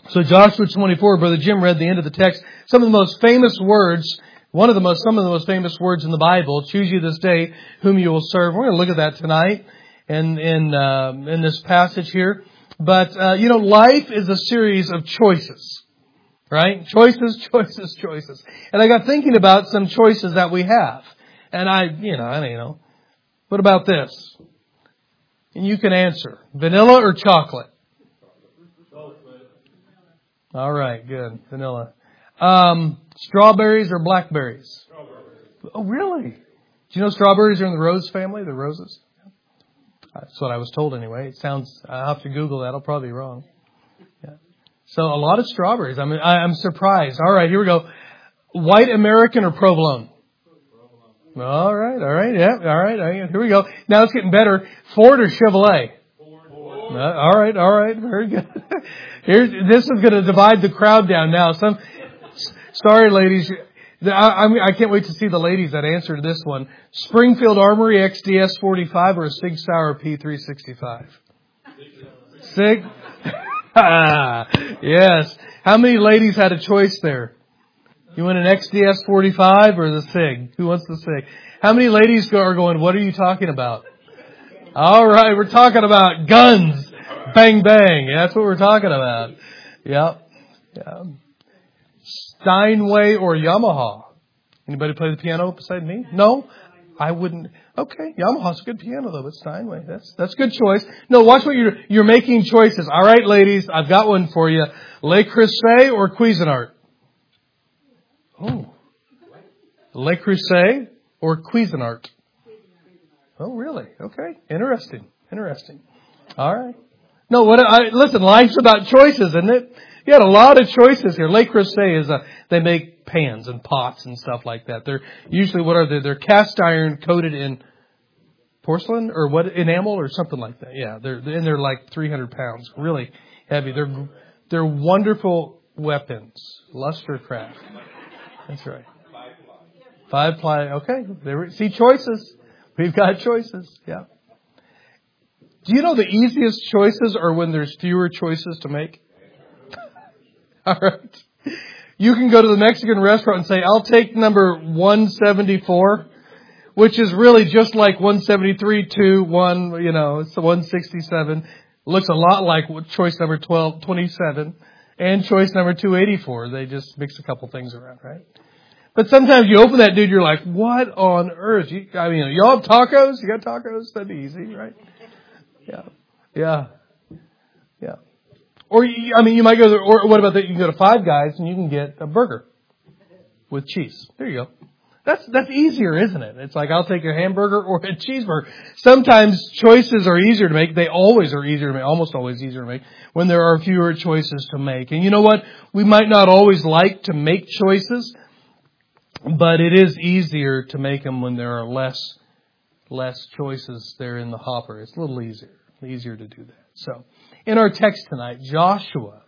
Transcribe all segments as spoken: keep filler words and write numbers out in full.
So Joshua twenty-four, Brother Jim read the end of the text. Some of the most famous words, one of the most, some of the most famous words in the Bible, choose you this day whom you will serve. We're going to look at that tonight in, in, uh, in this passage here. But, uh, you know, life is a series of choices, right? Choices, choices, choices. And I got thinking about some choices that we have. And I, you know, I don't know. What about this? And you can answer. Vanilla or chocolate? All right, good. Vanilla. Um, strawberries or blackberries? Strawberries. Oh, really? Do you know strawberries are in the rose family, the roses? That's what I was told anyway. It sounds, I'll have to Google that. I'll probably be wrong. Yeah. So a lot of strawberries. I mean, I, I'm surprised. All right, here we go. White American or provolone? All right, all right, yeah, all right. Here we go. Now it's getting better. Ford or Chevrolet? Uh, all right, all right, very good. Here's, this is going to divide the crowd down now. Some, sorry, ladies. I, I, mean, I can't wait to see the ladies that answered this one. Springfield Armory X D S forty-five or Sig Sauer P three sixty-five? Sig? Yes. How many ladies had a choice there? You want an X D S forty-five or the Sig? Who wants the Sig? How many ladies are going, what are you talking about? All right, we're talking about guns. Bang, bang. That's what we're talking about. Yep. Yeah. Steinway or Yamaha? Anybody play the piano beside me? No? I wouldn't. Okay, Yamaha's a good piano though, but Steinway, that's that's a good choice. No, watch what you're you're making choices. All right, ladies, I've got one for you. Le Creuset or Cuisinart? Oh. Le Creuset or Cuisinart? Oh, really? Okay. Interesting. Interesting. All right. No, what I listen, life's about choices, isn't it? You had a lot of choices here. Le Creuset is a, they make pans and pots and stuff like that. They're usually, what are they? They're cast iron coated in porcelain or what, enamel or something like that. Yeah, they're, and they're like three hundred pounds. Really heavy. They're, they're wonderful weapons. Luster craft. That's right. Five ply. Okay. There, see, choices. We've got choices. Yeah. Do you know the easiest choices are when there's fewer choices to make? All right. You can go to the Mexican restaurant and say, I'll take number one seventy-four, which is really just like one seventy-three, two, one, you know, it's the one sixty-seven. Looks a lot like choice number twelve twenty-seven and choice number two eighty-four. They just mix a couple things around, right? But sometimes you open that, dude, you're like, what on earth? You, I mean, y'all have tacos? You got tacos? That'd be easy, right? Yeah. Yeah. Yeah. Or, you, I mean, you might go to, or what about that? You can go to Five Guys and you can get a burger with cheese. There you go. That's, that's easier, isn't it? It's like, I'll take a hamburger or a cheeseburger. Sometimes choices are easier to make. They always are easier to make, almost always easier to make when there are fewer choices to make. And you know what? We might not always like to make choices, but it is easier to make them when there are less, less choices there in the hopper. It's a little easier, easier to do that. So, in our text tonight, Joshua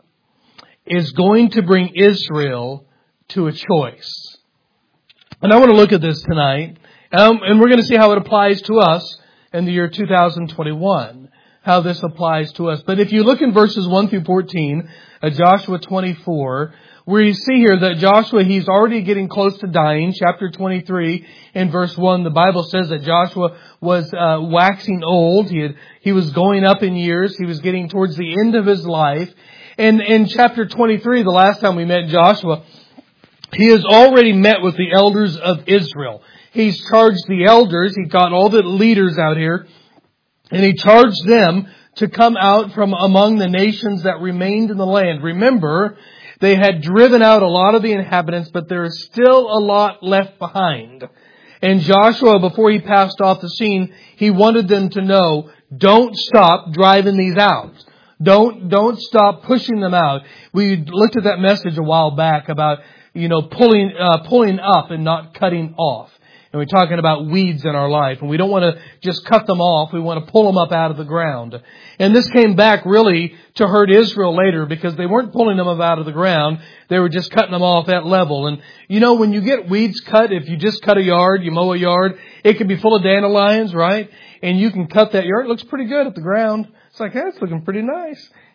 is going to bring Israel to a choice. And I want to look at this tonight, um, and we're going to see how it applies to us in the year two thousand twenty-one, how this applies to us. But if you look in verses one through fourteen of Joshua twenty-four, where you see here that Joshua, he's already getting close to dying. Chapter twenty-three, in verse one, the Bible says that Joshua was uh, waxing old. He had, he was going up in years. He was getting towards the end of his life. And in chapter twenty-three, the last time we met Joshua, he has already met with the elders of Israel. He's charged the elders. He got all the leaders out here, and he charged them to come out from among the nations that remained in the land. Remember, they had driven out a lot of the inhabitants, but there is still a lot left behind. And Joshua, before he passed off the scene, he wanted them to know, don't stop driving these out. Don't, don't stop pushing them out. We looked at that message a while back about, you know, pulling, uh, pulling up and not cutting off. And we're talking about weeds in our life. And we don't want to just cut them off. We want to pull them up out of the ground. And this came back really to hurt Israel later because they weren't pulling them up out of the ground. They were just cutting them off at level. And you know, when you get weeds cut, if you just cut a yard, you mow a yard, it can be full of dandelions, right? And you can cut that yard. It looks pretty good at the ground. It's like, hey, it's looking pretty nice.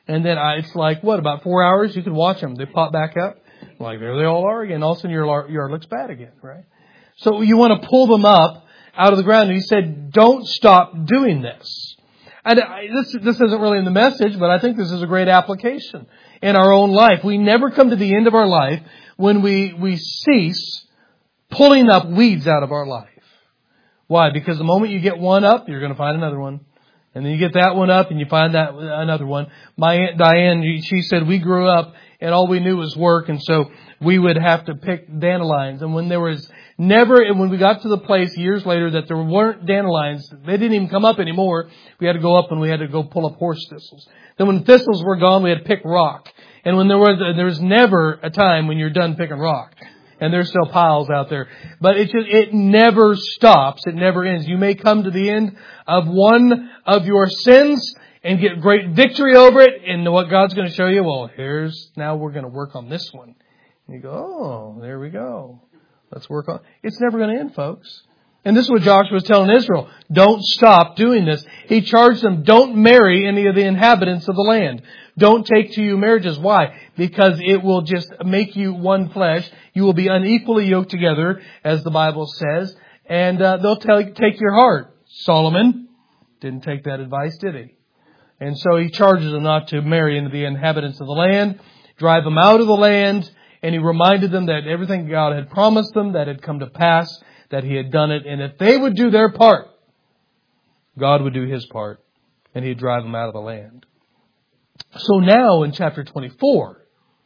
And then I, it's like, what, about four hours? You can watch them. They pop back up. Like, there they all are again. All of a sudden your yard looks bad again, right? So you want to pull them up out of the ground. And he said, don't stop doing this. And I, this, this isn't really in the message, but I think this is a great application in our own life. We never come to the end of our life when we, we cease pulling up weeds out of our life. Why? Because the moment you get one up, you're going to find another one. And then you get that one up and you find that another one. My Aunt Diane, she said we grew up and all we knew was work. And so we would have to pick dandelions. And when there was never, and when we got to the place years later that there weren't dandelions, they didn't even come up anymore. We had to go up and we had to go pull up horse thistles. Then when thistles were gone, we had to pick rock. And when there was, there was never a time when you're done picking rock. And there's still piles out there. But it just, it never stops. It never ends. You may come to the end of one of your sins and get great victory over it. And what God's going to show you, well, here's, now we're going to work on this one. And you go, oh, there we go. Let's work on, it's never going to end, folks. And this is what Joshua was telling Israel. Don't stop doing this. He charged them, don't marry any of the inhabitants of the land. Don't take to you marriages. Why? Because it will just make you one flesh. You will be unequally yoked together, as the Bible says. And uh, they'll tell you, take your heart. Solomon didn't take that advice, did he? And so he charges them not to marry into the inhabitants of the land, drive them out of the land. And he reminded them that everything God had promised them, that had come to pass, that he had done it. And if they would do their part, God would do his part. And he'd drive them out of the land. So now in chapter twenty-four,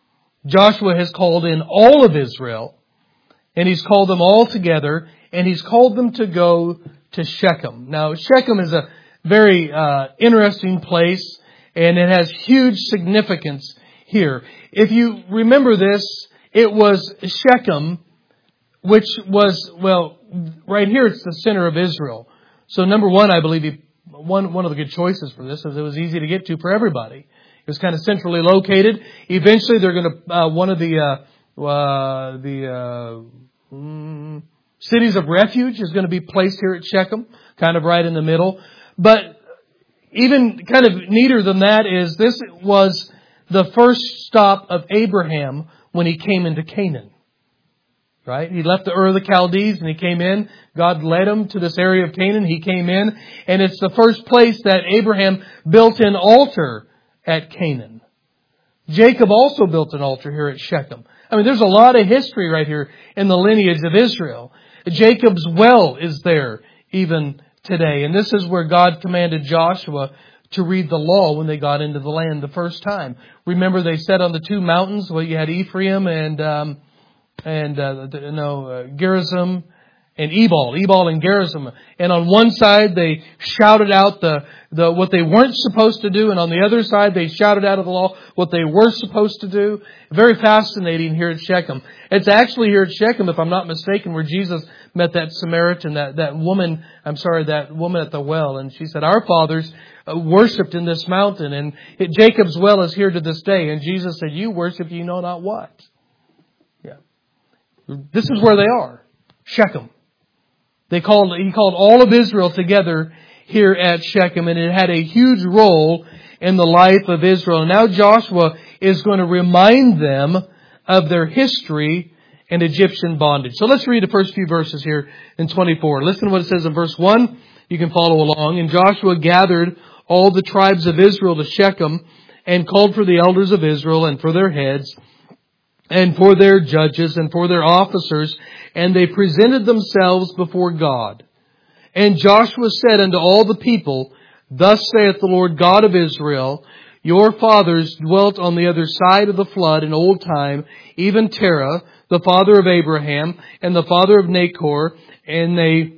Joshua has called in all of Israel. And he's called them all together. And he's called them to go to Shechem. Now Shechem is a very uh, interesting place. And it has huge significance here. If you remember this, it was Shechem, which was, well, right here it's the center of Israel. So number one, I believe he, one, one of the good choices for this is it was easy to get to for everybody. It was kind of centrally located. Eventually they're going to, uh, one of the, uh, uh, the, uh, mm, cities of refuge is going to be placed here at Shechem, kind of right in the middle. But even kind of neater than that is this was the first stop of Abraham when he came into Canaan. Right? He left the Ur of the Chaldees and he came in. God led him to this area of Canaan. He came in. And it's the first place that Abraham built an altar at Canaan. Jacob also built an altar here at Shechem. I mean, there's a lot of history right here in the lineage of Israel. Jacob's well is there even today. And this is where God commanded Joshua to read the law when they got into the land the first time. Remember, they sat on the two mountains. Well, you had Ephraim and um, and uh, no uh, Gerizim and Ebal, Ebal and Gerizim. And on one side they shouted out the the what they weren't supposed to do, and on the other side they shouted out of the law what they were supposed to do. Very fascinating here at Shechem. It's actually here at Shechem, if I'm not mistaken, where Jesus met that Samaritan, that that woman. I'm sorry, that woman at the well, and she said, "Our fathers worshipped in this mountain, and it, Jacob's well is here to this day." And Jesus said, "You worship, you know not what." Yeah, this is where they are, Shechem. They called he called all of Israel together here at Shechem, and it had a huge role in the life of Israel. Now Joshua is going to remind them of their history and Egyptian bondage. So let's read the first few verses here in twenty-four. Listen to what it says in verse one. You can follow along. And Joshua gathered all the tribes of Israel to Shechem and called for the elders of Israel and for their heads and for their judges and for their officers. And they presented themselves before God. And Joshua said unto all the people, "Thus saith the Lord God of Israel, your fathers dwelt on the other side of the flood in old time, even Terah, the father of Abraham, and the father of Nachor, and they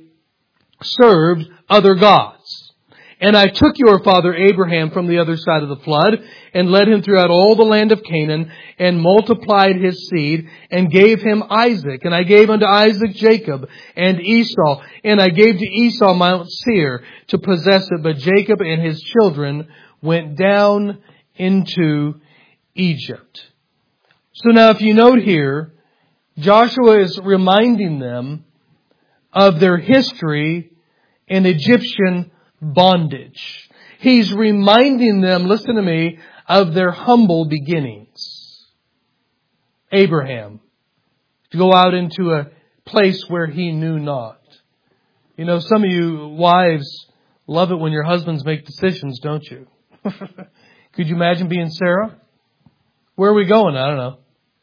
served other gods. And I took your father Abraham from the other side of the flood, and led him throughout all the land of Canaan, and multiplied his seed, and gave him Isaac. And I gave unto Isaac Jacob and Esau, and I gave to Esau Mount Seir to possess it. But Jacob and his children went down into Egypt." So now if you note here, Joshua is reminding them of their history in Egyptian bondage. He's reminding them, listen to me, of their humble beginnings. Abraham, to go out into a place where he knew not. You know, some of you wives love it when your husbands make decisions, don't you? Could you imagine being Sarah? Where are we going? I don't know.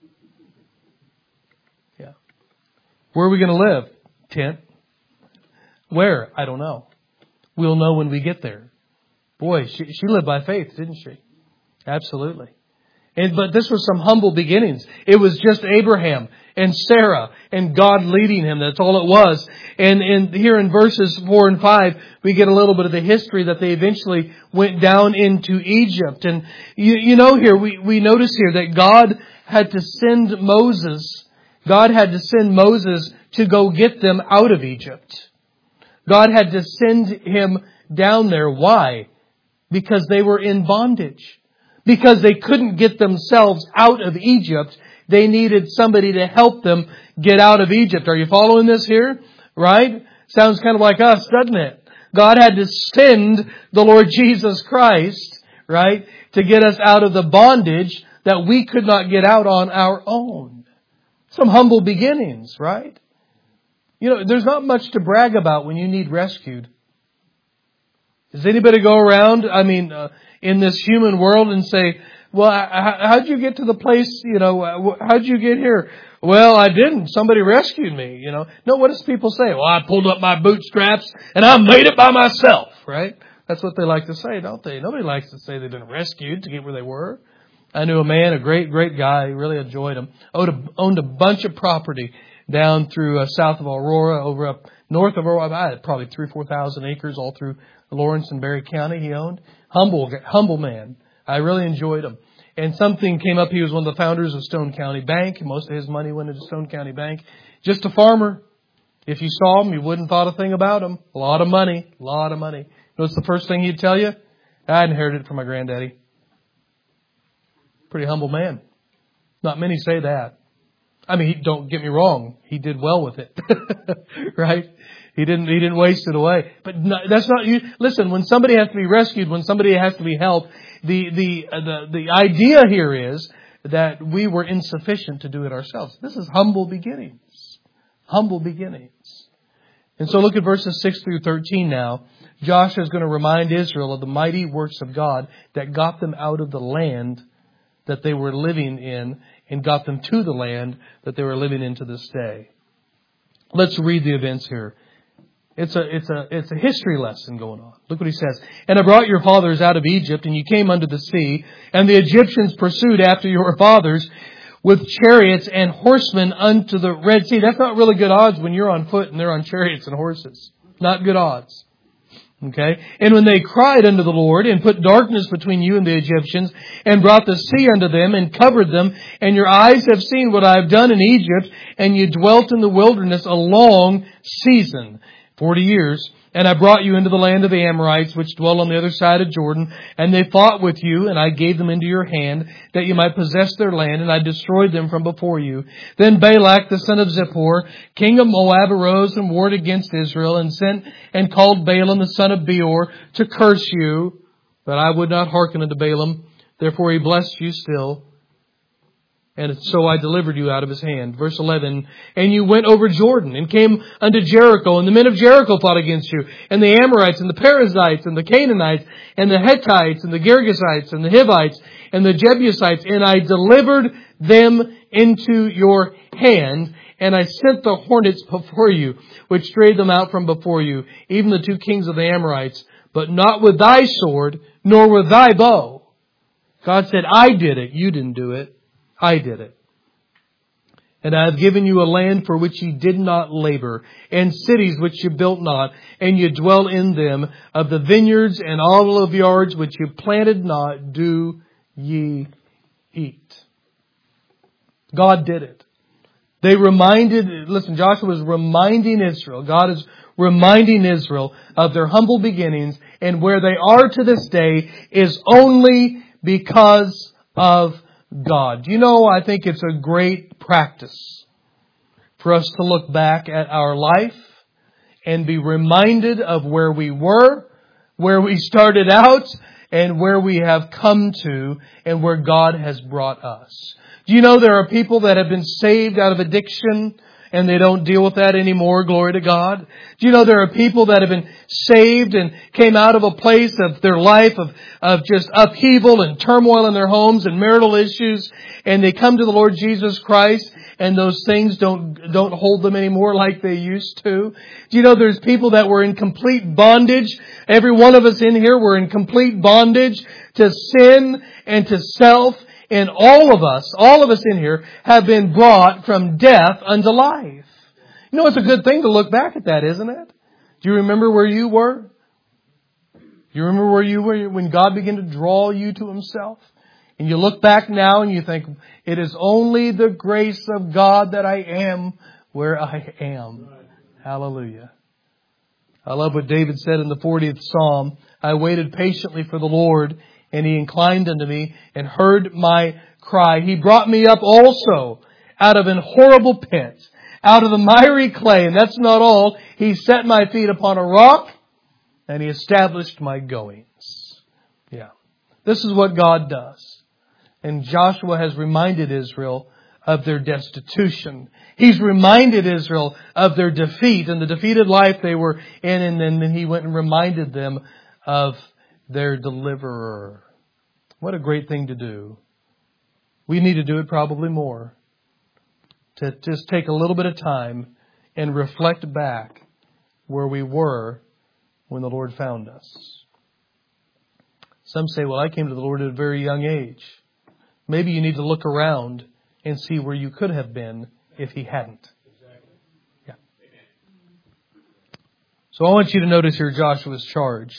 Yeah. Where are we going to live? Tent. Where? I don't know. We'll know when we get there. Boy, she, she lived by faith, didn't she? Absolutely. And, but this was some humble beginnings. It was just Abraham and Sarah and God leading him. That's all it was. And, and here in verses four and five, we get a little bit of the history that they eventually went down into Egypt. And you, you know here, we, we notice here that God had to send Moses. God had to send Moses to go get them out of Egypt. God had to send him down there. Why? Because they were in bondage. Because they couldn't get themselves out of Egypt, they needed somebody to help them get out of Egypt. Are you following this here? Right? Sounds kind of like us, doesn't it? God had to send the Lord Jesus Christ, right, to get us out of the bondage that we could not get out on our own. Some humble beginnings, right? You know, there's not much to brag about when you need rescued. Does anybody go around, I mean, uh, in this human world and say, well, how'd you get to the place, you know, how'd you get here? Well, I didn't. Somebody rescued me, you know. No, what does people say? Well, I pulled up my bootstraps and I made it by myself, right? That's what they like to say, don't they? Nobody likes to say they've been rescued to get where they were. I knew a man, a great, great guy, really enjoyed him, owned a, owned a bunch of property down through uh, south of Aurora, over up north of Aurora. I had probably three, four thousand acres all through Lawrence and Berry County he owned. Humble, humble man. I really enjoyed him. And something came up. He was one of the founders of Stone County Bank. Most of his money went into Stone County Bank. Just a farmer. If you saw him, you wouldn't thought a thing about him. A lot of money. A lot of money. You know what's the first thing he'd tell you? I inherited it from my granddaddy. Pretty humble man. Not many say that. I mean, he, don't get me wrong. He did well with it. Right? He didn't, he didn't waste it away. But no, that's not you. Listen, when somebody has to be rescued, when somebody has to be helped, the, the, uh, the, the idea here is that we were insufficient to do it ourselves. This is humble beginnings. Humble beginnings. And so look at verses six through thirteen now. Joshua is going to remind Israel of the mighty works of God that got them out of the land that they were living in and got them to the land that they were living in to this day. Let's read the events here. It's a, it's a, it's a history lesson going on. Look what he says. And I brought your fathers out of Egypt, and you came unto the sea, and the Egyptians pursued after your fathers with chariots and horsemen unto the Red Sea. That's not really good odds when you're on foot and they're on chariots and horses. Not good odds. Okay. And when they cried unto the Lord and put darkness between you and the Egyptians and brought the sea unto them and covered them, and your eyes have seen what I have done in Egypt, and you dwelt in the wilderness a long season. Forty years, and I brought you into the land of the Amorites, which dwell on the other side of Jordan, and they fought with you, and I gave them into your hand, that you might possess their land, and I destroyed them from before you. Then Balak, the son of Zippor, king of Moab, arose and warred against Israel, and sent and called Balaam, the son of Beor, to curse you, but I would not hearken unto Balaam. Therefore he blessed you still. And so I delivered you out of his hand. Verse eleven, and you went over Jordan and came unto Jericho, and the men of Jericho fought against you, and the Amorites, and the Perizzites, and the Canaanites, and the Hittites, and the Girgashites, and the Hivites, and the Jebusites, and I delivered them into your hand, and I sent the hornets before you, which drave them out from before you, even the two kings of the Amorites, but not with thy sword, nor with thy bow. God said, I did it, you didn't do it. I did it. And I have given you a land for which ye did not labor, and cities which you built not, and you dwell in them. Of the vineyards and olive yards which you planted not, do ye eat. God did it. They reminded, listen, Joshua was reminding Israel, God is reminding Israel of their humble beginnings, and where they are to this day is only because of God. You know, I think it's a great practice for us to look back at our life and be reminded of where we were, where we started out, and where we have come to and where God has brought us. Do you know there are people that have been saved out of addiction and they don't deal with that anymore? Glory to God. Do you know there are people that have been saved and came out of a place of their life of, of just upheaval and turmoil in their homes and marital issues, and they come to the Lord Jesus Christ and those things don't, don't hold them anymore like they used to? Do you know there's people that were in complete bondage? Every one of us in here were in complete bondage to sin and to self. And all of us, all of us in here have been brought from death unto life. You know, it's a good thing to look back at that, isn't it? Do you remember where you were? Do you remember where you were when God began to draw you to Himself? And you look back now and you think, it is only the grace of God that I am where I am. Hallelujah. I love what David said in the fortieth Psalm. I waited patiently for the Lord, and He inclined unto me and heard my cry. He brought me up also out of an horrible pit, out of the miry clay. And that's not all. He set my feet upon a rock and He established my goings. Yeah. This is what God does. And Joshua has reminded Israel of their destitution. He's reminded Israel of their defeat and the defeated life they were in. And then he went and reminded them of their deliverer. What a great thing to do. We need to do it probably more. To just take a little bit of time and reflect back where we were when the Lord found us. Some say, well, I came to the Lord at a very young age. Maybe you need to look around and see where you could have been if He hadn't. Yeah. So I want you to notice here Joshua's charge.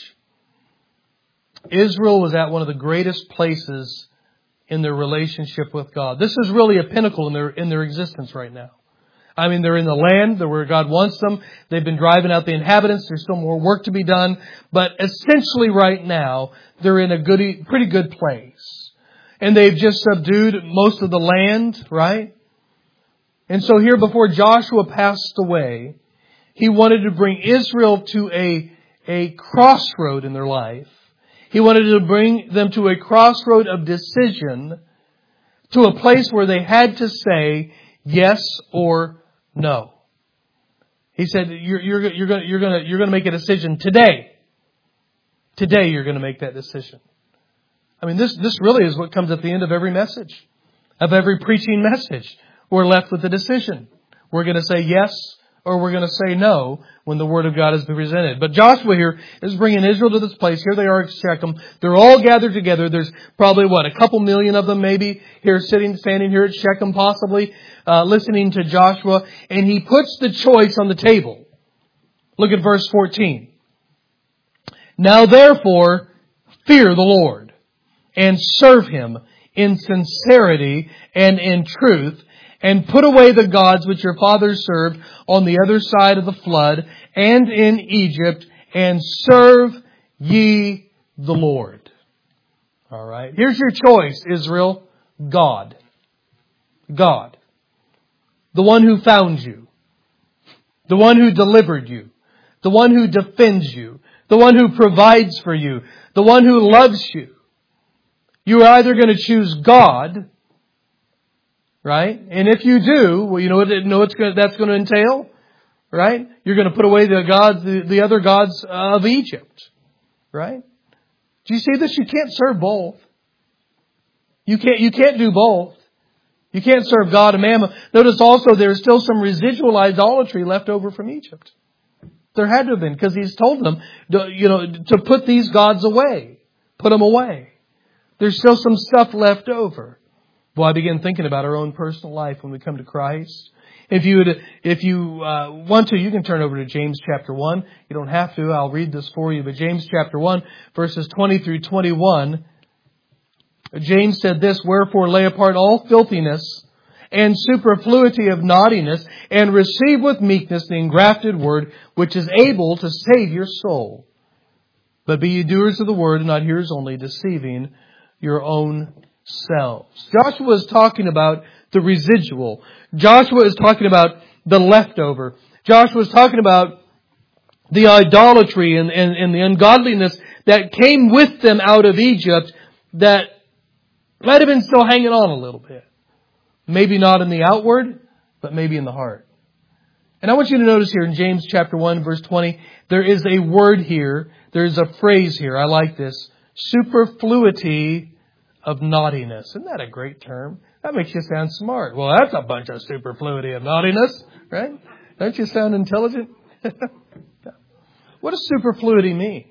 Israel was at one of the greatest places in their relationship with God. This is really a pinnacle in their in their existence right now. I mean, they're in the land where God wants them. They've been driving out the inhabitants. There's still more work to be done. But essentially right now, they're in a good, pretty good place. And they've just subdued most of the land, right? And so here before Joshua passed away, he wanted to bring Israel to a, a crossroad in their life. He wanted to bring them to a crossroad of decision, to a place where they had to say yes or no. He said, you're, you're, you're going you're going you're going to make a decision today. Today you're going to make that decision. I mean, this, this really is what comes at the end of every message, of every preaching message. We're left with a decision. We're going to say yes or we're going to say no when the Word of God is presented. But Joshua here is bringing Israel to this place. Here they are at Shechem. They're all gathered together. There's probably, what, a couple million of them maybe here sitting, standing here at Shechem possibly, uh, listening to Joshua. And he puts the choice on the table. Look at verse fourteen. Now therefore, fear the Lord and serve Him in sincerity and in truth, and put away the gods which your fathers served on the other side of the flood and in Egypt, and serve ye the Lord. All right. Here's your choice, Israel. God. God. The one who found you. The one who delivered you. The one who defends you. The one who provides for you. The one who loves you. You are either going to choose God, right? And if you do, well, you know what, you know what that's going to entail, right? You're going to put away the gods, the, the other gods of Egypt, right? Do you see this? You can't serve both. You can't, you can't do both. You can't serve God and Mammon. Notice also there's still some residual idolatry left over from Egypt. There had to have been, because He's told them, you know, to put these gods away, put them away. There's still some stuff left over. Well, I begin thinking about our own personal life when we come to Christ. If you would, if you uh, want to, you can turn over to James chapter one. You don't have to. I'll read this for you. But James chapter one, verses twenty through twenty-one. James said this, wherefore lay apart all filthiness and superfluity of naughtiness, and receive with meekness the engrafted word, which is able to save your soul. But be ye doers of the word, and not hearers only, deceiving your own selves. Joshua is talking about the residual. Joshua is talking about the leftover. Joshua is talking about the idolatry and, and, and the ungodliness that came with them out of Egypt that might have been still hanging on a little bit. Maybe not in the outward, but maybe in the heart. And I want you to notice here in James chapter one, verse twenty, there is a word here. There's a phrase here. I like this. Superfluity of naughtiness. Isn't that a great term? That makes you sound smart. Well, that's a bunch of superfluity of naughtiness, right? Don't you sound intelligent? What does superfluity mean?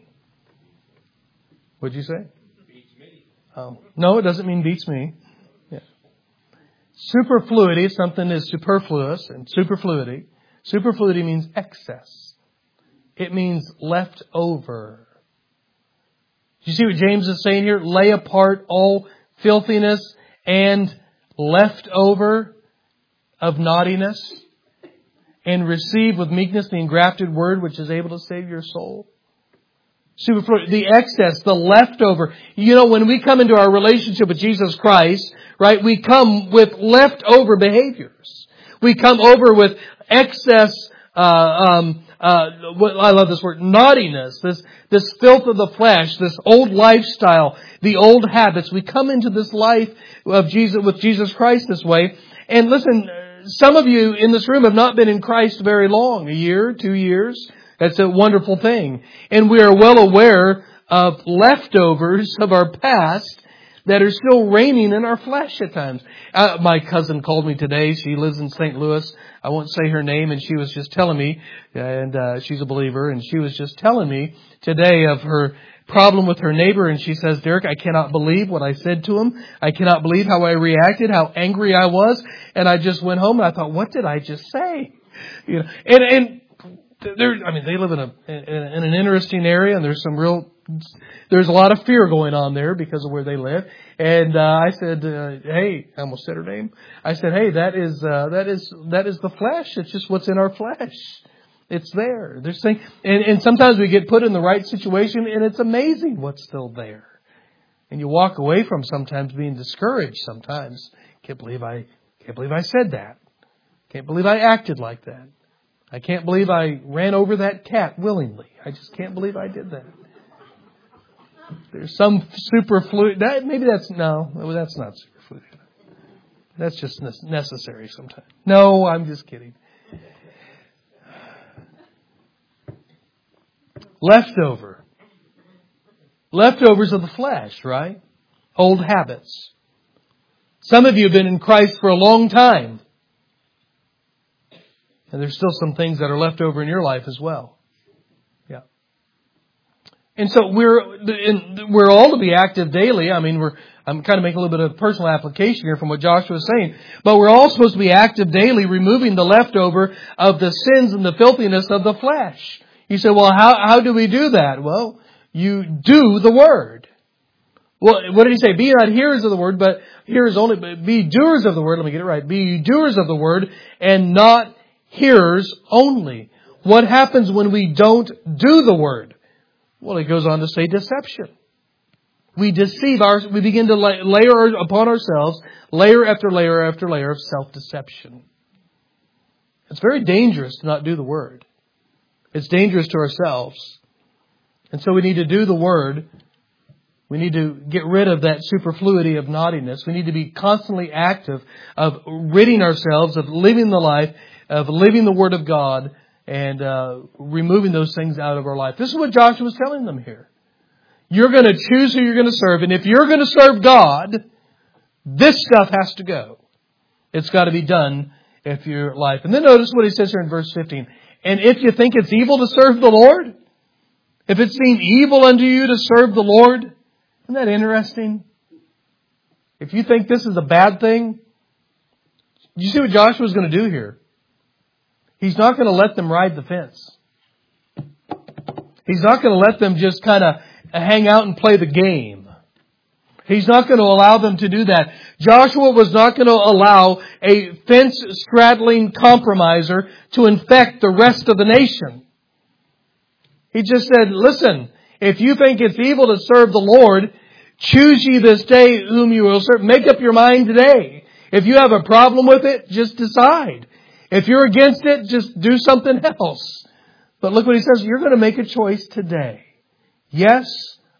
What'd you say? Beats me. Oh, no, it doesn't mean beats me. Yeah. Superfluity, something is superfluous, and superfluity. Superfluity means excess. It means left over. Do you see what James is saying here? Lay apart all filthiness and leftover of naughtiness, and receive with meekness the engrafted word which is able to save your soul. Superfluity, the excess, the leftover. You know, when we come into our relationship with Jesus Christ, right, we come with leftover behaviors. We come over with excess, uh, um, uh, I love this word, naughtiness, this, this filth of the flesh, this old lifestyle, the old habits. We come into this life of Jesus, with Jesus Christ this way. And listen, some of you in this room have not been in Christ very long, a year, two years. That's a wonderful thing. And we are well aware of leftovers of our past that are still reigning in our flesh at times. Uh, my cousin called me today. She lives in Saint Louis. I won't say her name, and she was just telling me, and uh, she's a believer, and she was just telling me today of her problem with her neighbor, and she says, Derek, I cannot believe what I said to him. I cannot believe how I reacted, how angry I was. And I just went home and I thought, what did I just say? You know, and, and there, I mean, they live in a, in, in an interesting area, and there's some real, there's a lot of fear going on there because of where they live. And, uh, I said, uh, hey, I almost said her name. I said, hey, that is, uh, that is, that is the flesh. It's just what's in our flesh. It's there. There's things, and, and sometimes we get put in the right situation, and it's amazing what's still there. And you walk away from sometimes being discouraged. Sometimes can't believe I can't believe I said that. Can't believe I acted like that. I can't believe I ran over that cat willingly. I just can't believe I did that. There's some superfluity. That, maybe that's no. That's not superfluity. That's just necessary sometimes. No, I'm just kidding. Leftover. Leftovers of the flesh, right? Old habits. Some of you have been in Christ for a long time. And there's still some things that are left over in your life as well. Yeah. And so we're, we're all to be active daily. I mean, we're, I'm kind of making a little bit of personal application here from what Joshua was saying. But we're all supposed to be active daily, removing the leftover of the sins and the filthiness of the flesh. You say, well, how, how do we do that? Well, you do the Word. Well, what did he say? Be not hearers of the Word, but hearers only, but be doers of the Word. Let me get it right. Be doers of the Word and not hearers only. What happens when we don't do the Word? Well, it goes on to say deception. We deceive our, we begin to layer upon ourselves layer after layer after layer of self-deception. It's very dangerous to not do the Word. It's dangerous to ourselves. And so we need to do the Word. We need to get rid of that superfluity of naughtiness. We need to be constantly active of ridding ourselves of living the life, of living the Word of God, and uh, removing those things out of our life. This is what Joshua was telling them here. You're going to choose who you're going to serve. And if you're going to serve God, this stuff has to go. It's got to be done if your life. And then notice what he says here in verse fifteen. And if you think it's evil to serve the Lord, if it seemed evil unto you to serve the Lord, isn't that interesting? If you think this is a bad thing, you see what Joshua's going to do here? He's not going to let them ride the fence. He's not going to let them just kind of hang out and play the game. He's not going to allow them to do that. Joshua was not going to allow a fence-straddling compromiser to infect the rest of the nation. He just said, listen, if you think it's evil to serve the Lord, choose ye this day whom you will serve. Make up your mind today. If you have a problem with it, just decide. If you're against it, just do something else. But look what he says. You're going to make a choice today. Yes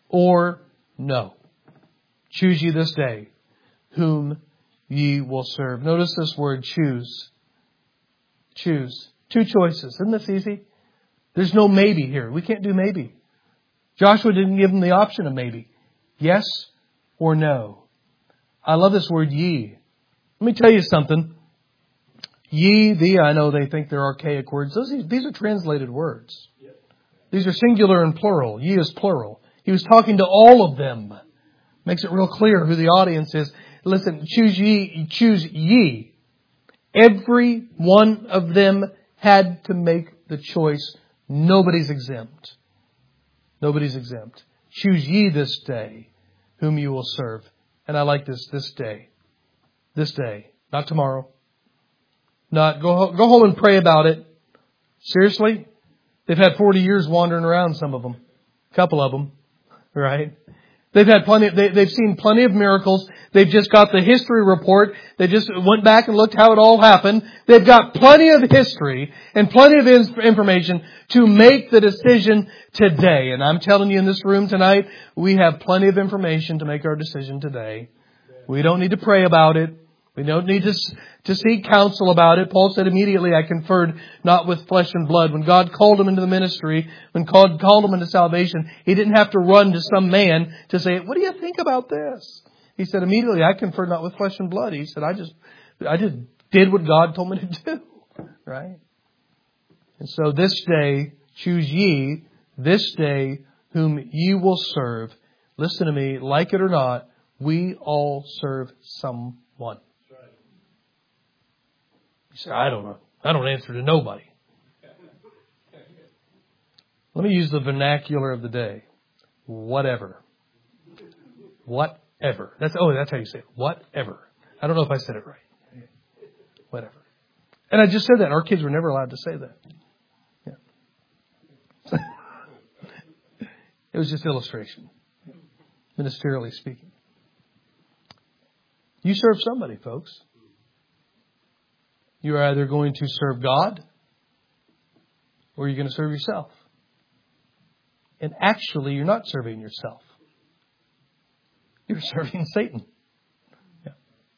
or no. Choose ye this day whom ye will serve. Notice this word, choose. Choose. Two choices. Isn't this easy? There's no maybe here. We can't do maybe. Joshua didn't give them the option of maybe. Yes or no. I love this word ye. Let me tell you something. Ye, thee, I know they think they're archaic words. Those, these are translated words. These are singular and plural. Ye is plural. He was talking to all of them. Makes it real clear who the audience is. Listen, choose ye, choose ye. Every one of them had to make the choice. Nobody's exempt. Nobody's exempt. Choose ye this day whom you will serve. And I like this, this day. This day. Not tomorrow. Not go, go home and pray about it. Seriously? They've had forty years wandering around, some of them. A couple of them. Right? They've had plenty, they, they've seen plenty of miracles. They've just got the history report. They just went back and looked how it all happened. They've got plenty of history and plenty of information to make the decision today. And I'm telling you in this room tonight, we have plenty of information to make our decision today. We don't need to pray about it. We don't need to, to seek counsel about it. Paul said immediately, I conferred not with flesh and blood. When God called him into the ministry, when God called him into salvation, he didn't have to run to some man to say, what do you think about this? He said immediately, I conferred not with flesh and blood. He said, I just, I just did what God told me to do. Right? And so this day, choose ye this day whom ye will serve. Listen to me, like it or not, we all serve someone. You say, I don't know. I don't answer to nobody. Let me use the vernacular of the day. Whatever. Whatever. That's oh, that's how you say it. Whatever. I don't know if I said it right. Whatever. And I just said that. Our kids were never allowed to say that. Yeah. It was just illustration. Ministerially speaking. You serve somebody, folks. You're either going to serve God or you're going to serve yourself. And actually, you're not serving yourself. You're serving Satan. Yeah.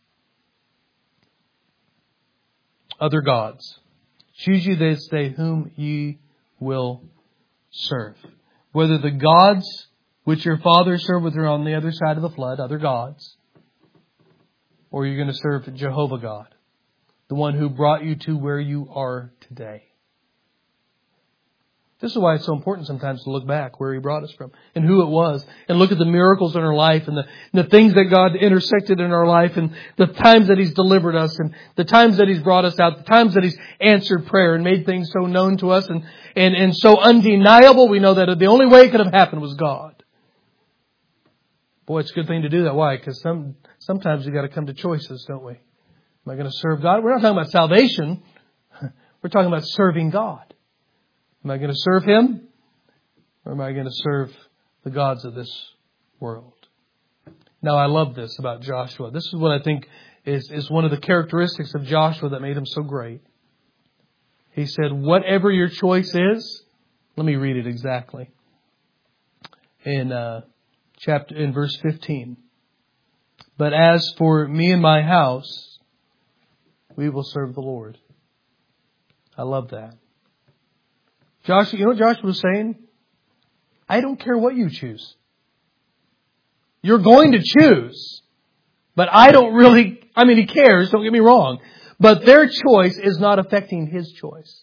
Other gods. Choose you this day whom ye will serve. Whether the gods which your fathers served with are on the other side of the flood, other gods, or you're going to serve Jehovah God. The one who brought you to where you are today. This is why it's so important sometimes to look back where He brought us from and who it was and look at the miracles in our life and the, the things that God intersected in our life and the times that He's delivered us and the times that He's brought us out, the times that He's answered prayer and made things so known to us and, and, and so undeniable. We know that the only way it could have happened was God. Boy, it's a good thing to do that. Why? Because some, sometimes we've got to come to choices, don't we? Am I going to serve God? We're not talking about salvation. We're talking about serving God. Am I going to serve Him? Or am I going to serve the gods of this world? Now, I love this about Joshua. This is what I think is, is one of the characteristics of Joshua that made him so great. He said, whatever your choice is, let me read it exactly. In uh, chapter, in verse fifteen. But as for me and my house, we will serve the Lord. I love that. Joshua, you know what Joshua was saying? I don't care what you choose. You're going to choose. But I don't really, I mean, He cares, don't get me wrong. But their choice is not affecting His choice.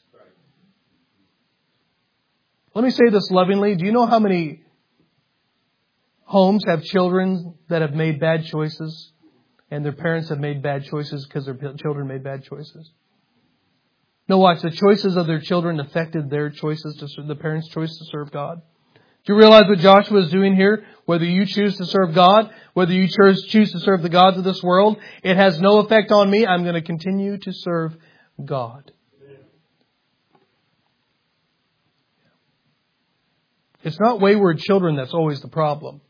Let me say this lovingly. Do you know how many homes have children that have made bad choices? And their parents have made bad choices because their children made bad choices. No, watch. The choices of their children affected their choices, to the parents' choice to serve God. Do you realize what Joshua is doing here? Whether you choose to serve God, whether you choose to serve the gods of this world, it has no effect on me. I'm going to continue to serve God. It's not wayward children that's always the problem.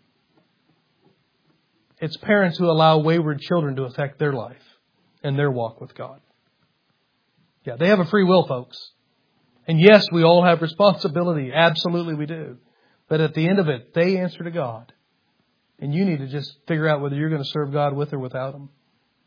It's parents who allow wayward children to affect their life and their walk with God. Yeah, they have a free will, folks. And yes, we all have responsibility. Absolutely we do. But at the end of it, they answer to God. And you need to just figure out whether you're going to serve God with or without Him.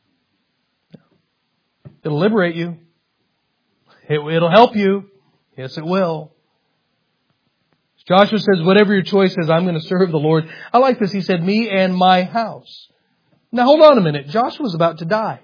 It'll liberate you. It, it'll help you. Yes, it will. Joshua says, whatever your choice is, I'm going to serve the Lord. I like this. He said, me and my house. Now hold on a minute. Joshua's about to die.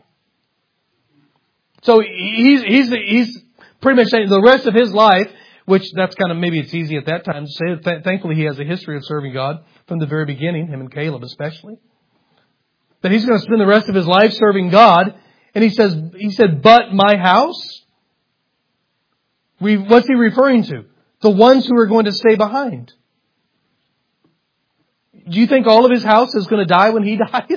So he's, he's, he's pretty much saying the rest of his life, which that's kind of, maybe it's easy at that time to say. Th- thankfully, he has a history of serving God from the very beginning, him and Caleb especially. But he's going to spend the rest of his life serving God. And he says, he said, but my house? We, what's he referring to? The ones who are going to stay behind. Do you think all of his house is going to die when he dies?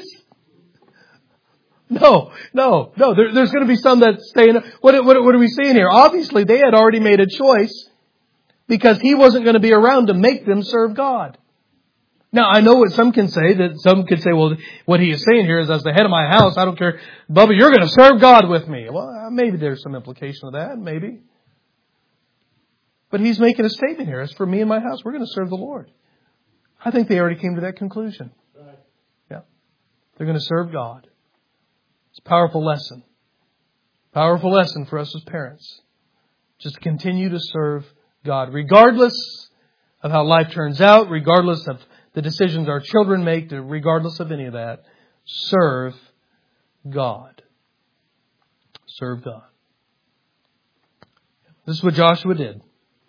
No, no, no. There, there's going to be some that stay in. What, what, what are we seeing here? Obviously, they had already made a choice because he wasn't going to be around to make them serve God. Now, I know what some can say, that some could say, well, what he is saying here is, as the head of my house, I don't care, Bubba, you're going to serve God with me. Well, maybe there's some implication of that, maybe. But he's making a statement here. As for me and my house, we're going to serve the Lord. I think they already came to that conclusion. Right. Yeah. They're going to serve God. It's a powerful lesson. Powerful lesson for us as parents. Just to continue to serve God, regardless of how life turns out, regardless of the decisions our children make, regardless of any of that. Serve God. Serve God. This is what Joshua did.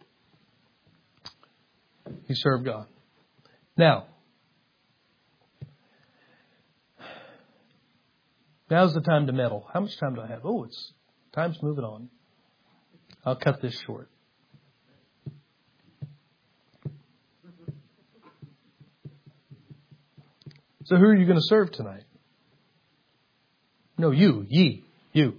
He served God. Now, now's the time to meddle. How much time do I have? Oh, it's time's moving on. I'll cut this short. So who are you going to serve tonight? No, you, ye, you.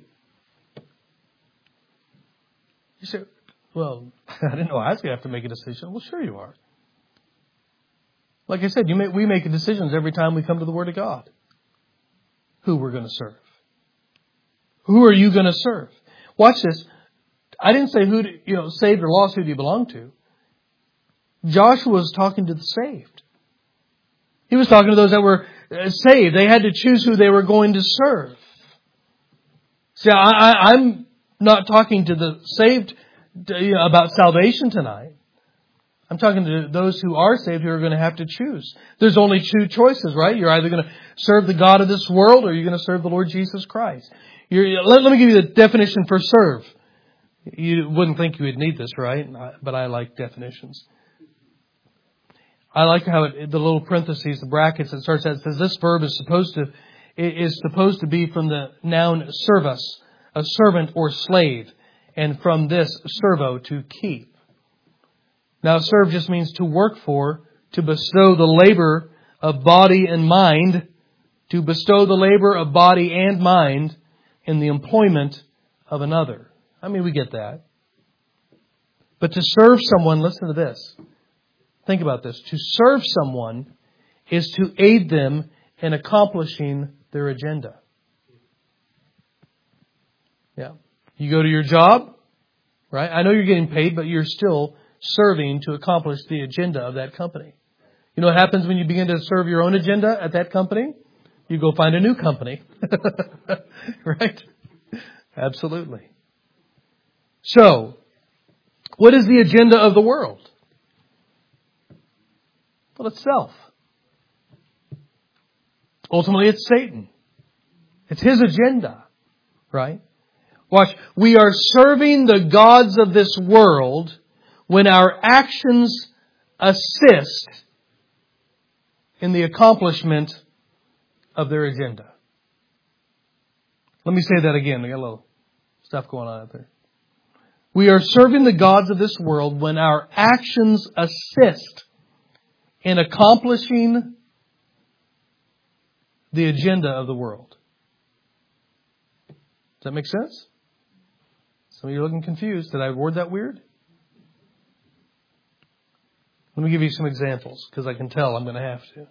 You say, well, I didn't know I was going to have to make a decision. Well, sure you are. Like I said, you make, we make decisions every time we come to the Word of God. Who we're going to serve. Who are you going to serve? Watch this. I didn't say who, do, you know, saved or lost, who do you belong to? Joshua was talking to the saved. He was talking to those that were saved. They had to choose who they were going to serve. See, I, I, I'm not talking to the saved about salvation tonight. I'm talking to those who are saved who are going to have to choose. There's only two choices, right? You're either going to serve the God of this world or you're going to serve the Lord Jesus Christ. You're, let, let me give you the definition for serve. You wouldn't think you would need this, right? But I like definitions. I like how it, the little parentheses, the brackets, it starts out, it says this verb is supposed to, is supposed to be from the noun servus, a servant or slave, and from this servo, to keep. Now, serve just means to work for, to bestow the labor of body and mind, to bestow the labor of body and mind in the employment of another. I mean, we get that. But to serve someone, listen to this. Think about this. To serve someone is to aid them in accomplishing their agenda. Yeah. You go to your job, right? I know you're getting paid, but you're still serving to accomplish the agenda of that company. You know what happens when you begin to serve your own agenda at that company? You go find a new company. Right? Absolutely. So, what is the agenda of the world? Well, it's self. Ultimately, it's Satan. It's his agenda. Right? Watch. We are serving the gods of this world when our actions assist in the accomplishment of their agenda. Let me say that again. I got a little stuff going on out there. We are serving the gods of this world when our actions assist in accomplishing the agenda of the world. Does that make sense? Some of you are looking confused. Did I word that weird? Let me give you some examples, because I can tell I'm going to have to.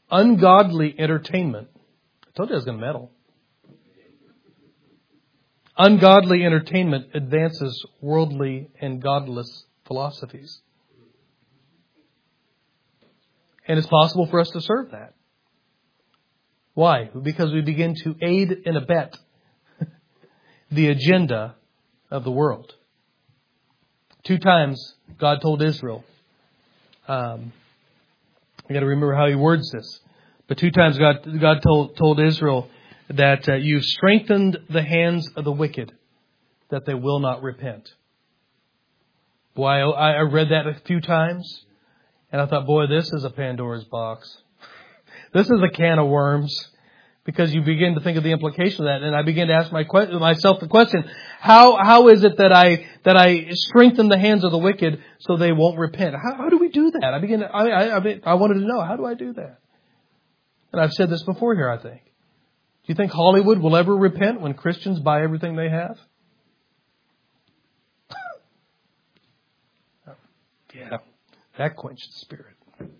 Ungodly entertainment. I told you I was going to meddle. Ungodly entertainment advances worldly and godless philosophies. And it's possible for us to serve that. Why? Because we begin to aid and abet the agenda of the world. Two times God told Israel, um, I got to remember how He words this, but two times God God told told Israel that uh, you've strengthened the hands of the wicked, that they will not repent. Boy, I, I read that a few times, and I thought, boy, this is a Pandora's box. This is a can of worms. Because you begin to think of the implication of that, and I begin to ask my, myself the question: How how is it that I that I strengthen the hands of the wicked so they won't repent? How, how do we do that? I begin. To, I, I I I wanted to know, how do I do that? And I've said this before here. I think. Do you think Hollywood will ever repent when Christians buy everything they have? Yeah, that quenched the spirit.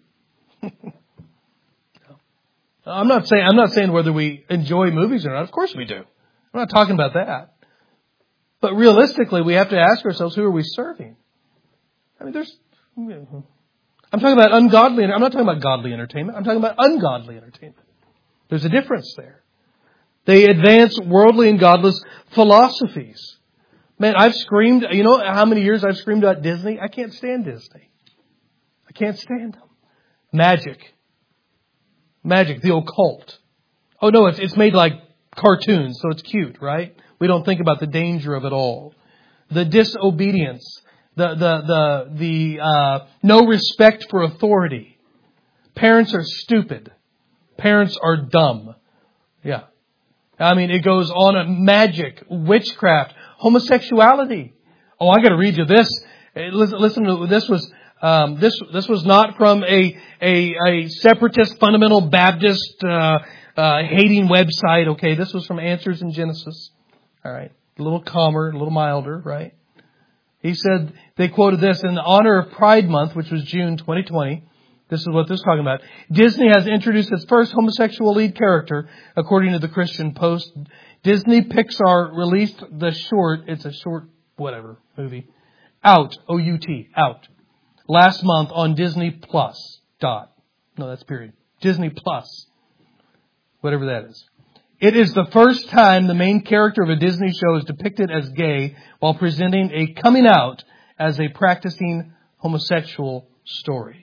I'm not saying I'm not saying whether we enjoy movies or not. Of course we do. I'm not talking about that. But realistically, we have to ask ourselves, who are we serving? I mean, there's. I'm talking about ungodly. I'm not talking about godly entertainment. I'm talking about ungodly entertainment. There's a difference there. They advance worldly and godless philosophies. Man, I've screamed. You know how many years I've screamed about Disney? I can't stand Disney. I can't stand them. Magic. Magic, the occult. Oh no, it's it's made like cartoons, so it's cute, right? We don't think about the danger of it all. The disobedience, the the the the uh, no respect for authority. Parents are stupid. Parents are dumb. Yeah, I mean it goes on. Magic, witchcraft, homosexuality. Oh, I got to read you this. Listen, listen to this was. Um, this this was not from a a, a separatist, fundamental Baptist uh, uh, hating website. Okay, this was from Answers in Genesis. All right, a little calmer, a little milder, right? He said they quoted this in honor of Pride Month, which was June twenty twenty. This is what this is talking about. Disney has introduced its first homosexual lead character, according to the Christian Post. Disney Pixar released the short. It's a short whatever movie. Out, O U T, Out. Last month on Disney Plus. Dot. No, that's period. Disney Plus. Whatever that is. It is the first time the main character of a Disney show is depicted as gay while presenting a coming out as a practicing homosexual story.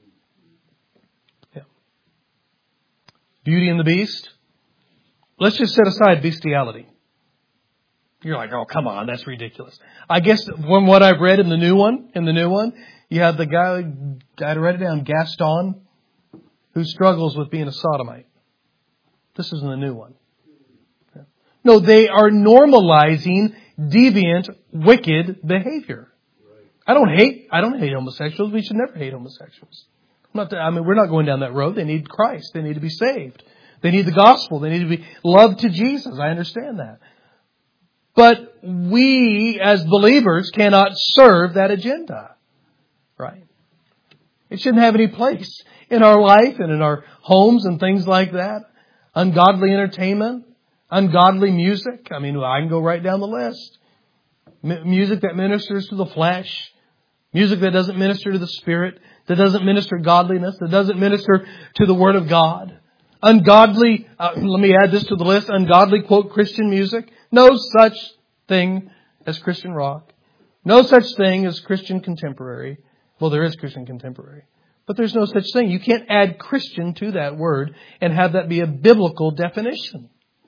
Yeah. Beauty and the Beast. Let's just set aside bestiality. You're like, oh, come on, that's ridiculous. I guess from what I've read in the new one, in the new one, you have the guy, I read it down, Gaston, who struggles with being a sodomite. This is in the new one. No, they are normalizing deviant, wicked behavior. I don't hate, I don't hate homosexuals. We should never hate homosexuals. I'm not, I mean, we're not going down that road. They need Christ. They need to be saved. They need the gospel. They need to be loved to Jesus. I understand that. But we, as believers, cannot serve that agenda. Right? It shouldn't have any place in our life and in our homes and things like that. Ungodly entertainment, ungodly music. I mean, I can go right down the list. M- music that ministers to the flesh. Music that doesn't minister to the Spirit. That doesn't minister godliness. That doesn't minister to the Word of God. Ungodly, uh, let me add this to the list. Ungodly, quote, Christian music. No such thing as Christian rock. No such thing as Christian contemporary. Well, there is Christian contemporary. But there's no such thing. You can't add Christian to that word and have that be a biblical definition.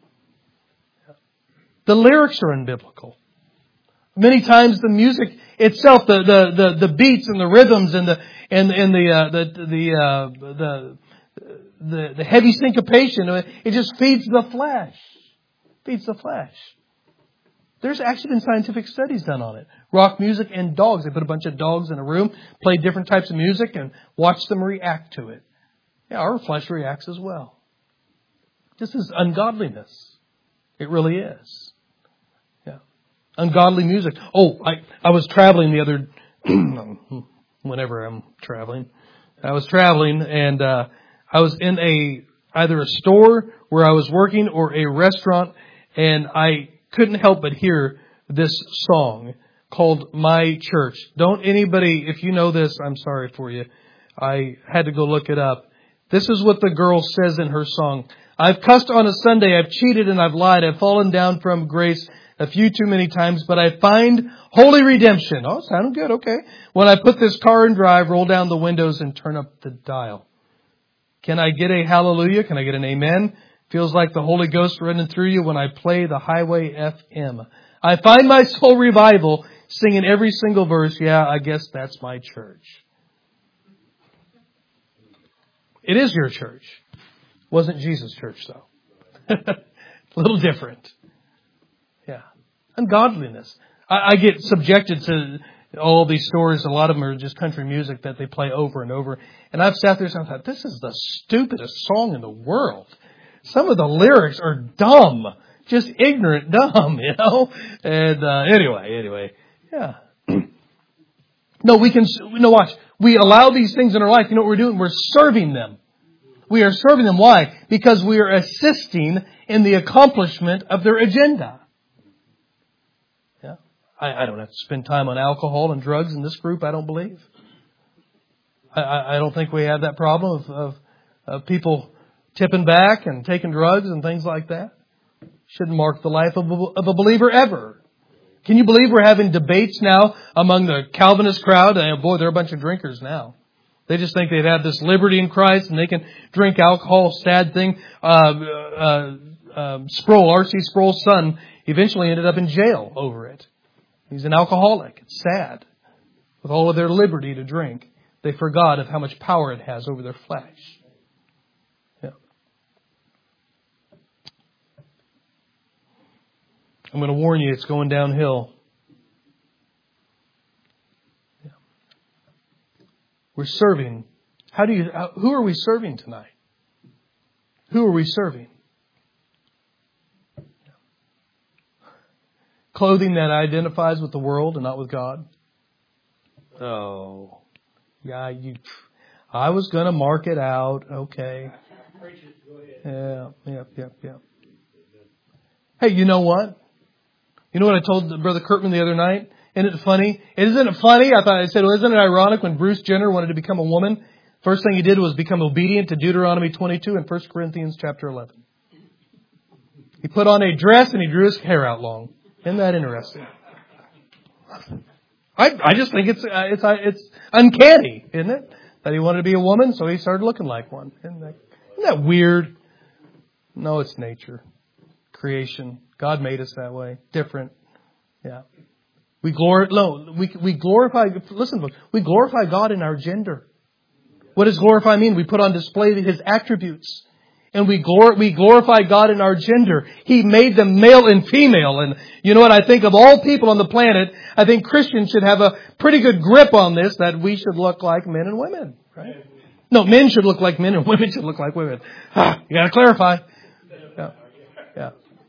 The lyrics are unbiblical. Many times the music itself, the the the, the beats and the rhythms and the and and the uh, the the, uh, the the the heavy syncopation, it just feeds the flesh. Feeds the flesh. There's actually been scientific studies done on it. Rock music and dogs. They put a bunch of dogs in a room, play different types of music, and watch them react to it. Yeah, our flesh reacts as well. This is ungodliness. It really is. Yeah. Ungodly music. Oh, I, I was traveling the other, whenever I'm traveling. I was traveling and uh, I was in a, either a store where I was working or a restaurant, and I couldn't help but hear this song called My Church. Don't anybody, if you know this, I'm sorry for you. I had to go look it up. This is what the girl says in her song. I've cussed on a Sunday, I've cheated and I've lied, I've fallen down from grace a few too many times, but I find holy redemption. Oh, sounding good, okay. When I put this car in drive, roll down the windows and turn up the dial. Can I get a hallelujah? Can I get an amen? Feels like the Holy Ghost running through you when I play the highway F M. I find my soul revival singing every single verse. Yeah, I guess that's my church. It is your church. Wasn't Jesus' church, though. A little different. Yeah. Ungodliness. I, I get subjected to all these stories. A lot of them are just country music that they play over and over. And I've sat there and I thought, this is the stupidest song in the world. Some of the lyrics are dumb. Just ignorant dumb, you know? And uh, anyway, anyway. Yeah. No, we can, no, watch. We allow these things in our life. You know what we're doing? We're serving them. We are serving them. Why? Because we are assisting in the accomplishment of their agenda. Yeah. I, I don't have to spend time on alcohol and drugs in this group, I don't believe. I, I, I don't think we have that problem of, of, of people tipping back and taking drugs and things like that. Shouldn't mark the life of a, of a believer ever. Can you believe we're having debates now among the Calvinist crowd? And boy, they're a bunch of drinkers now. They just think they'd have this liberty in Christ and they can drink alcohol. Sad thing. Uh, uh, uh, Sproul, R C Sproul's son, eventually ended up in jail over it. He's an alcoholic. It's sad. With all of their liberty to drink, they forgot of how much power it has over their flesh. Yeah. I'm going to warn you, it's going downhill. Yeah. We're serving. How do you? How, who are we serving tonight? Who are we serving? Clothing that identifies with the world and not with God. Oh, yeah. You. I was going to mark it out. Okay. Yeah. Yep. Yep. Yep. Hey, you know what? You know what I told Brother Kurtman the other night? Isn't it funny? Isn't it funny? I thought I said, well, isn't it ironic when Bruce Jenner wanted to become a woman? First thing he did was become obedient to Deuteronomy twenty-two and First Corinthians chapter eleven. He put on a dress and he drew his hair out long. Isn't that interesting? I I just think it's uh, it's uh, it's uncanny, isn't it? That he wanted to be a woman, so he started looking like one. Isn't that, isn't that weird? No, it's nature, creation. God made us that way, different. Yeah, we glor no, we we glorify. Listen, we glorify God in our gender. What does glorify mean? We put on display His attributes. And we glor- we glorify God in our gender. He made them male and female. And you know what? I think of all people on the planet, I think Christians should have a pretty good grip on this, that we should look like men and women. Right? No, men should look like men and women should look like women. Ah, you gotta clarify. Yeah. Yeah.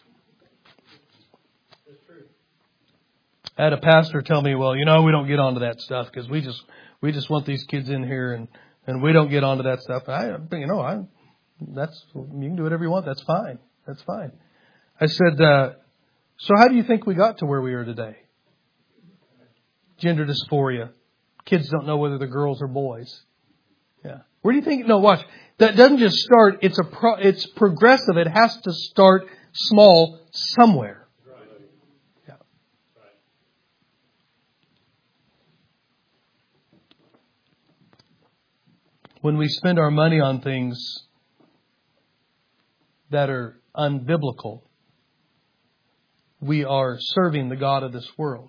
I had a pastor tell me, well, you know, we don't get onto that stuff because we just, we just want these kids in here and, and we don't get onto that stuff. I, you know, I, That's you can do whatever you want. That's fine. That's fine. I said, uh, so how do you think we got to where we are today? Gender dysphoria. Kids don't know whether they're girls or boys. Yeah. Where do you think? No, watch. That doesn't just start. It's a pro, it's progressive. It has to start small somewhere. Yeah. When we spend our money on things that are unbiblical, we are serving the God of this world.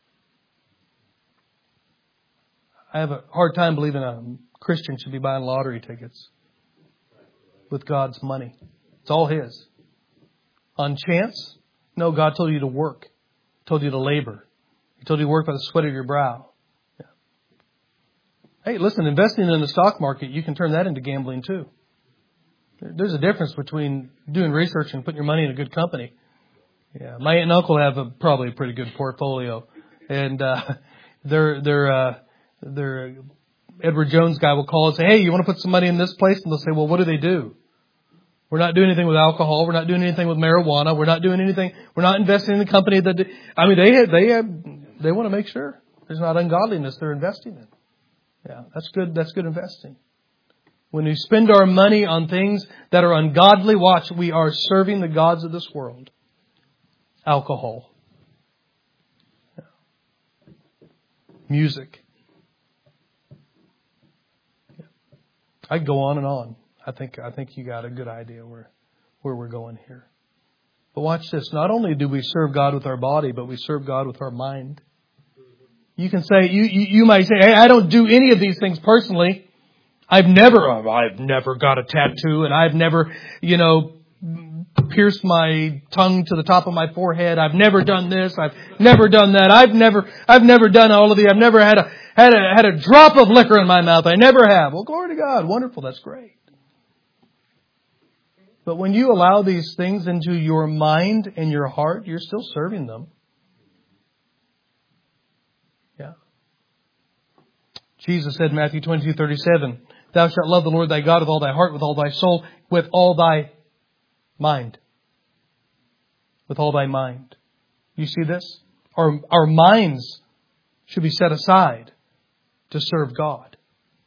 I have a hard time believing a Christian should be buying lottery tickets with God's money. It's all His. On chance? No, God told you to work. He told you to labor. He told you to work by the sweat of your brow. Yeah. Hey, listen, investing in the stock market, you can turn that into gambling too. There's a difference between doing research and putting your money in a good company. Yeah, my aunt and uncle have a, probably a pretty good portfolio, and uh, they're they're uh, they're Edward Jones guy will call and say, "Hey, you want to put some money in this place?" And they'll say, "Well, what do they do?" We're not doing anything with alcohol. We're not doing anything with marijuana. We're not doing anything. We're not investing in the company that, I mean, they, they, have, they want to make sure there's not ungodliness they're investing in. Yeah, that's good. That's good investing. When we spend our money on things that are ungodly, watch, we are serving the gods of this world. Alcohol. Yeah. Music. Yeah. I could go on and on. I think I think you got a good idea where, where we're going here. But watch this. Not only do we serve God with our body, but we serve God with our mind. You can say, you, you, you might say, hey, I don't do any of these things personally. I've never, I've never got a tattoo, and I've never, you know, pierced my tongue to the top of my forehead. I've never done this. I've never done that. I've never, I've never done all of these. I've never had a, had a, had a drop of liquor in my mouth. I never have. Well, glory to God. Wonderful. That's great. But when you allow these things into your mind and your heart, you're still serving them. Yeah. Jesus said in Matthew twenty-two thirty-seven, thou shalt love the Lord thy God with all thy heart, with all thy soul, with all thy mind. With all thy mind. You see this? Our, our minds should be set aside to serve God.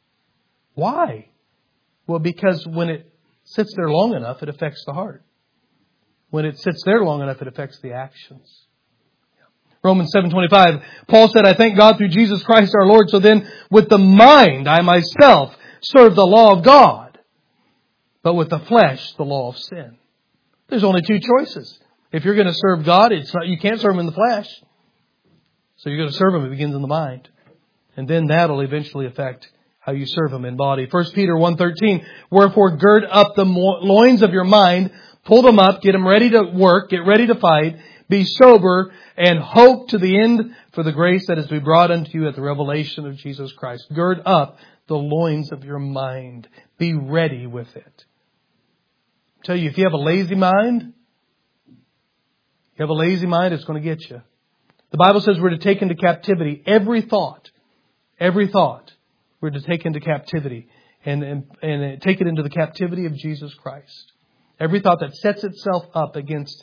Why? Well, because when it sits there long enough, it affects the heart. When it sits there long enough, it affects the actions. Romans seven twenty-five, Paul said, I thank God through Jesus Christ our Lord. So then, with the mind, I myself serve the law of God. But with the flesh, the law of sin. There's only two choices. If you're going to serve God, it's not, you can't serve Him in the flesh. So you're going to serve Him. It begins in the mind. And then that'll eventually affect how you serve Him in body. First Peter one thirteen, wherefore gird up the loins of your mind, pull them up, get them ready to work, get ready to fight, be sober, and hope to the end for the grace that is to be brought unto you at the revelation of Jesus Christ. Gird up the loins of your mind. Be ready with it. I tell you, if you have a lazy mind, you have a lazy mind, it's going to get you. The Bible says we're to take into captivity every thought, every thought. We're to take into captivity and, and, and take it into the captivity of Jesus Christ. Every thought that sets itself up against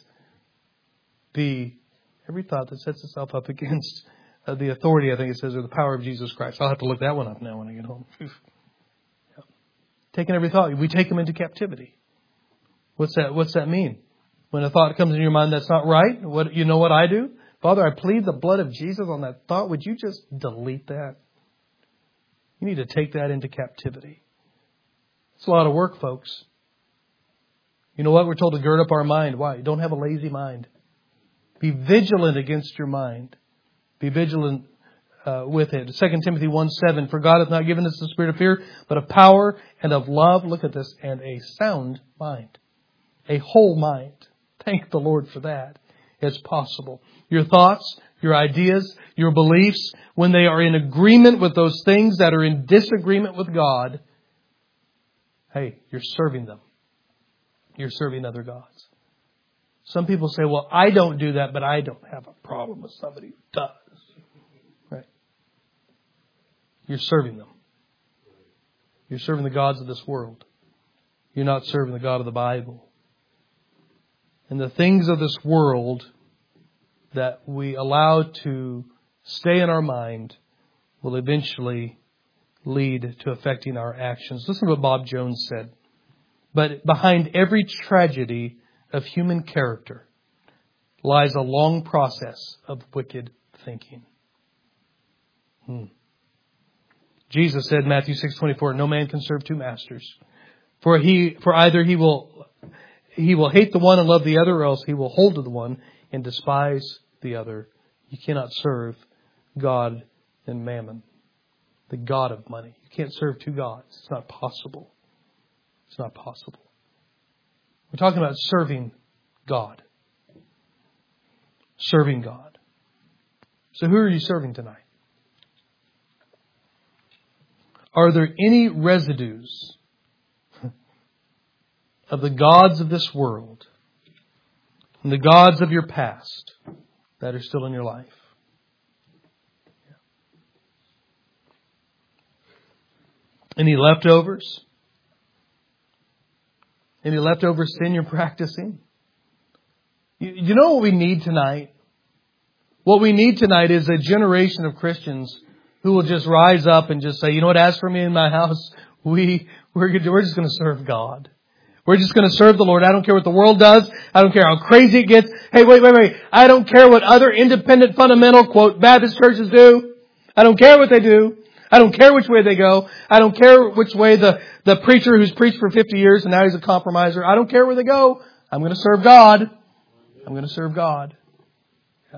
the, every thought that sets itself up against uh, the authority, I think it says, or the power of Jesus Christ. I'll have to look that one up now when I get home. Yeah. Taking every thought, we take them into captivity. What's that, what's that mean? When a thought comes in your mind that's not right, what, you know what I do? Father, I plead the blood of Jesus on that thought. Would you just delete that? You need to take that into captivity. It's a lot of work, folks. You know what? We're told to gird up our mind. Why? Don't have a lazy mind. Be vigilant against your mind. Be vigilant uh, with it. Second Timothy one seven, for God hath not given us the spirit of fear, but of power and of love. Look at this. And a sound mind. A whole mind. Thank the Lord for that. It's possible. Your thoughts, your ideas, your beliefs, when they are in agreement with those things that are in disagreement with God, hey, you're serving them. You're serving other gods. Some people say, well, I don't do that, but I don't have a problem with somebody who does. Right? You're serving them. You're serving the gods of this world. You're not serving the God of the Bible. And the things of this world that we allow to stay in our mind will eventually lead to affecting our actions. Listen to what Bob Jones said. But behind every tragedy of human character lies a long process of wicked thinking. Hmm. Jesus said in Matthew six twenty-four, no man can serve two masters. For he, for either he will, he will hate the one and love the other, or else he will hold to the one and despise the other. You cannot serve God and mammon, the God of money. You can't serve two gods. It's not possible. It's not possible. We're talking about serving God. Serving God. So who are you serving tonight? Are there any residues of the gods of this world and the gods of your past that are still in your life? Any leftovers? Any leftover sin you're practicing? You, you know what we need tonight? What we need tonight is a generation of Christians who will just rise up and just say, you know what, as for me and my house, we, we're, we're just going to serve God. We're just going to serve the Lord. I don't care what the world does. I don't care how crazy it gets. Hey, wait, wait, wait. I don't care what other independent fundamental, quote, Baptist churches do. I don't care what they do. I don't care which way they go. I don't care which way the, the preacher who's preached for fifty years and now he's a compromiser. I don't care where they go. I'm going to serve God. I'm going to serve God. Yeah.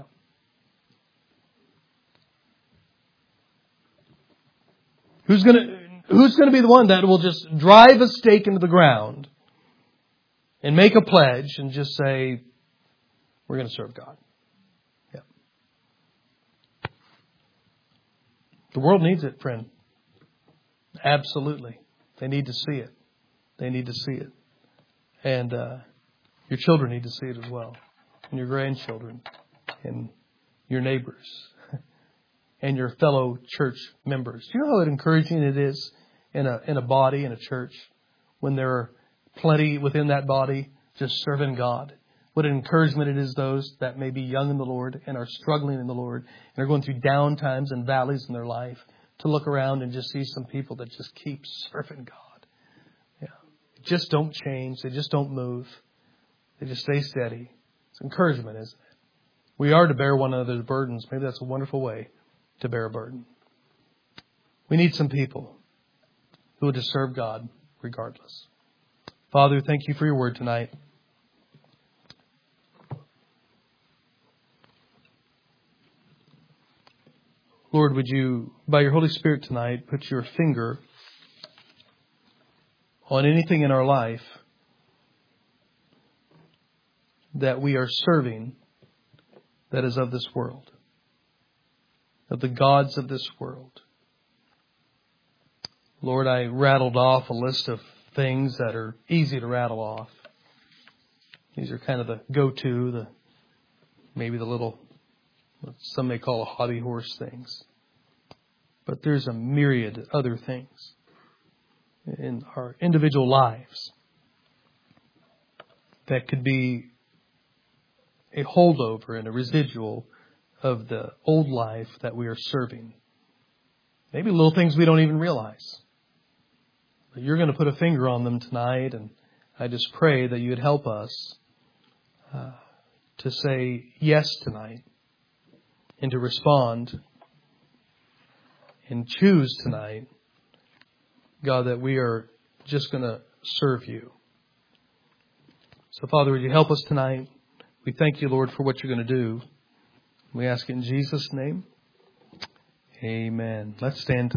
Who's going to, who's going to be the one that will just drive a stake into the ground and make a pledge and just say, we're going to serve God? Yeah. The world needs it, friend. Absolutely. They need to see it. They need to see it. And uh, your children need to see it as well. And your grandchildren. And your neighbors. And your fellow church members. Do you know how encouraging it is in a in a body, in a church, when there are plenty within that body just serving God? What an encouragement it is those that may be young in the Lord and are struggling in the Lord and are going through down times and valleys in their life, to look around and just see some people that just keep serving God. Yeah. They just don't change. They just don't move. They just stay steady. It's encouragement, isn't it? We are to bear one another's burdens. Maybe that's a wonderful way to bear a burden. We need some people who will just serve God regardless. Father, thank you for your word tonight. Lord, would you, by your Holy Spirit tonight, put your finger on anything in our life that we are serving that is of this world, of the gods of this world. Lord, I rattled off a list of things that are easy to rattle off. These are kind of the go-to, the maybe the little, what some may call a hobby horse things. But there's a myriad of other things in our individual lives that could be a holdover and a residual of the old life that we are serving. Maybe little things we don't even realize. But you're going to put a finger on them tonight, and I just pray that you would help us uh, to say yes tonight and to respond and choose tonight, God, that we are just going to serve you. So, Father, would you help us tonight? We thank you, Lord, for what you're going to do. We ask it in Jesus' name. Amen. Let's stand.